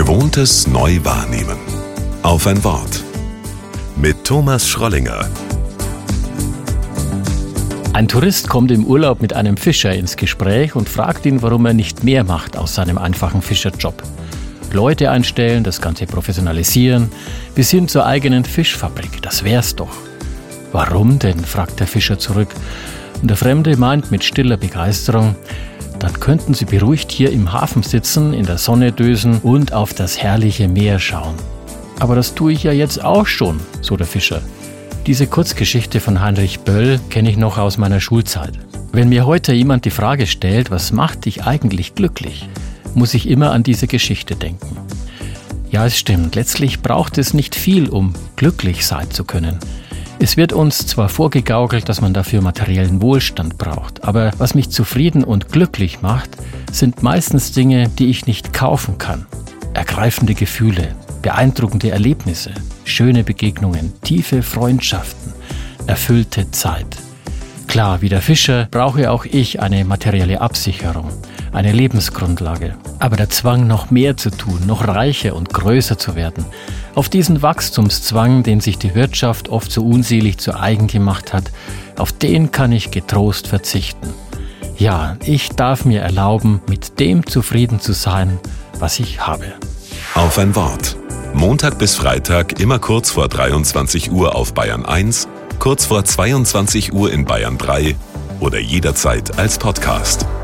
Gewohntes neu wahrnehmen. Auf ein Wort. Mit Thomas Schrollinger. Ein Tourist kommt im Urlaub mit einem Fischer ins Gespräch und fragt ihn, warum er nicht mehr macht aus seinem einfachen Fischerjob. Leute einstellen, das Ganze professionalisieren, bis hin zur eigenen Fischfabrik, das wär's doch. Warum denn, fragt der Fischer zurück. Und der Fremde meint mit stiller Begeisterung, dann könnten Sie beruhigt hier im Hafen sitzen, in der Sonne dösen und auf das herrliche Meer schauen. Aber das tue ich ja jetzt auch schon, so der Fischer. Diese Kurzgeschichte von Heinrich Böll kenne ich noch aus meiner Schulzeit. Wenn mir heute jemand die Frage stellt, was macht dich eigentlich glücklich, muss ich immer an diese Geschichte denken. Ja, es stimmt, letztlich braucht es nicht viel, um glücklich sein zu können. Es wird uns zwar vorgegaukelt, dass man dafür materiellen Wohlstand braucht, aber was mich zufrieden und glücklich macht, sind meistens Dinge, die ich nicht kaufen kann. Ergreifende Gefühle, beeindruckende Erlebnisse, schöne Begegnungen, tiefe Freundschaften, erfüllte Zeit. Klar, wie der Fischer brauche auch ich eine materielle Absicherung, eine Lebensgrundlage. Aber der Zwang, noch mehr zu tun, noch reicher und größer zu werden, auf diesen Wachstumszwang, den sich die Wirtschaft oft so unselig zu eigen gemacht hat, auf den kann ich getrost verzichten. Ja, ich darf mir erlauben, mit dem zufrieden zu sein, was ich habe. Auf ein Wort. Montag bis Freitag immer kurz vor 23 Uhr auf Bayern 1, kurz vor 22 Uhr in Bayern 3 oder jederzeit als Podcast.